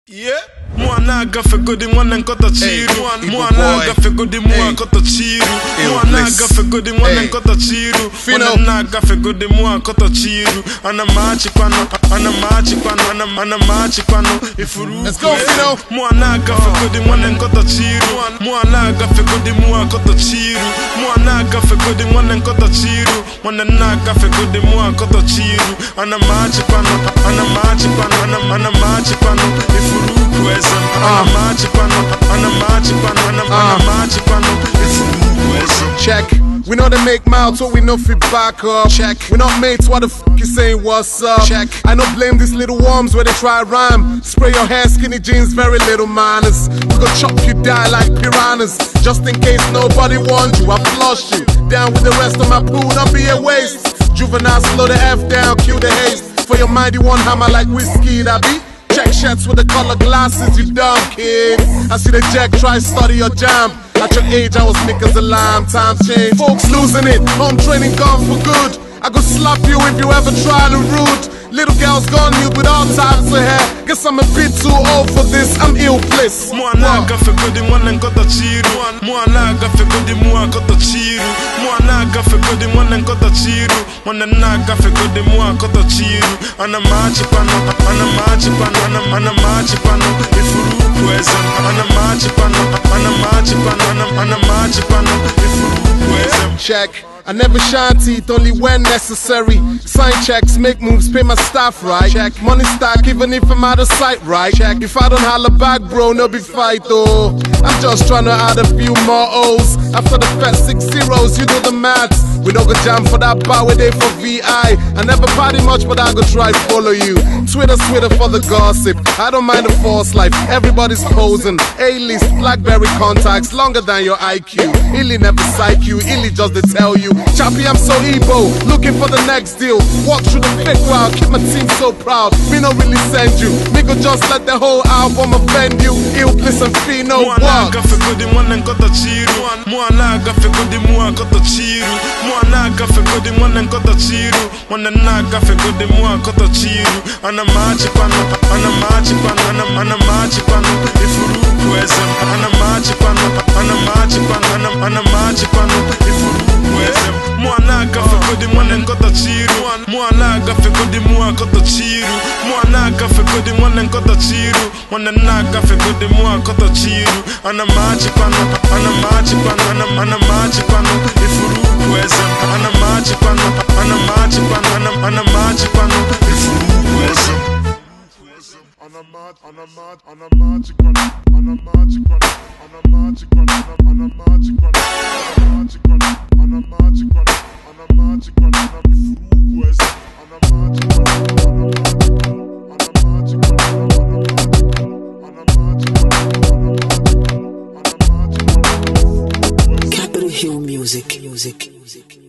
Yeah. Mwana gafe godi mwana nkota chiru. Mwana gafe godi mwana nkota chiru. Mwana gafe godi mwana nkota chiru. Mwana gafe godi mwana nkota chiru. Ana machi kwano, ana machi kwano, ana machi kwano. Ifuru. Let's go, Fino. Mwana gafe godi mwana nkota chiru. Mwana gafe godi mwana nkota chiru. Mwana gafe godi mwana nkota chiru. Mwana gafe godi mwana nkota chiru. Ana machi kwano, ana machi kwano, ana machi kwano. Ifuru. Check. We know they make mouths, so we know feedback up. Check. We not mates, why the f you saying what's up? Check. I don't blame these little worms where they try rhyme. Spray your hair, skinny jeans, very little manners. We gon' chop you down like piranhas. Just in case nobody warned you, I flush you down with the rest of my pool, don't be a waste. Juvenile, slow the F down, cue the haste. For your mind, you want hammer like whiskey, that be? Check shirts with the color glasses, you dumb kid. I see the jack, try study your jam. At your age, I was niggas a lime. Times change, folks losing it. Home training gone for good. I go slap you if you ever try to root. Little girls gone nude with all types of hair. Guess I'm a bit too old for this, I'm ill-placed. Mwana gafe godi mwana nkota chiru. Mwana gafe godi mwana nkota chiru. Mwana gafe godi mwana nkota chiru. Mwana gafe godi mwana nkota chiru. Ana machi pano, ana machi pano, ana machi pano. Ifuru kweza. Ana machi pano, ana machi pano, ana machi pano. Ifuru kweza. Check. I never shine teeth, only when necessary. Sign checks, make moves, pay my staff right. Check. Money stack, even if I'm out of sight, right? Check. If I don't holler back, bro, no be fight, though. I'm just trying to add a few more O's. After the first 6 zeros, you do the maths. We don't go jam for that bar, we day for VI. I never party much, but I go try follow you. Twitter for the gossip. I don't mind the false life, everybody's posing. A-list, Blackberry contacts, longer than your IQ. Illy never psych you, Illy just to tell you. Chappy, I'm so Ebo, looking for the next deal. Walk through the fake crowd, keep my team so proud. Me no really send you, me go just let the whole album offend you. Ill bliss and fee, no what? Mwana gafe godi mwana nkota chiru. Mwana gafe godi mwana nkota chiru. Mwana gafe godi mwana nkota chiru. Mwana gafe godi mwana nkota chiru. Ana machi pano, ana machi pano, ana machi pano. Ifuru kweza. Ana machi pano, ana machi pano, ana machi pano. Ifuru kweza. Mwana gafe godi mwana nkota chiru. Mwana gafe godi mwana nkota chiru. Mwana gafe godi mwana nkota chiru. Mwana gafe godi mwana nkota chiru. Ana machi pano, ana machi pano, ana machi pano. Ifuru kweza. Ana machi pano, ana machi pano, ana machi pano. Ifuru kweza. Ana machi pano, ana machi pano, ana machi pano, ana machi pano, ana machi pano, ana machi pano, ana ifuru kweza. Ana machi pano, ana machi pano, ana machi pano, ana machi pano. Capitol Hill Music.